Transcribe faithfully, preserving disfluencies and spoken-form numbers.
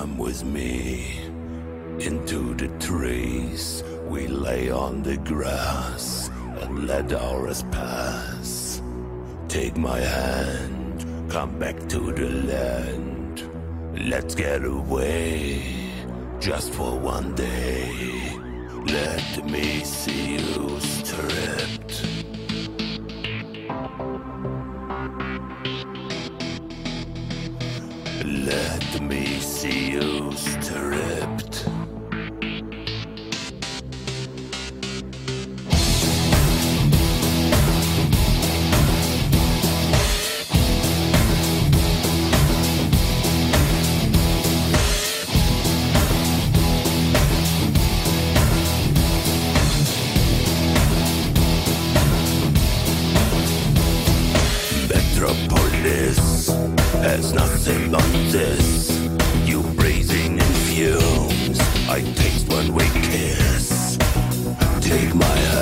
Come with me into the trees. We lay on the grass and let hours pass. Take my hand, come back to the land. Let's get away, just for one day. Let me see you stripped. Let me see you stripped. Metropolis has nothing but this. You breathing in fumes, I taste when we kiss. Take my hand.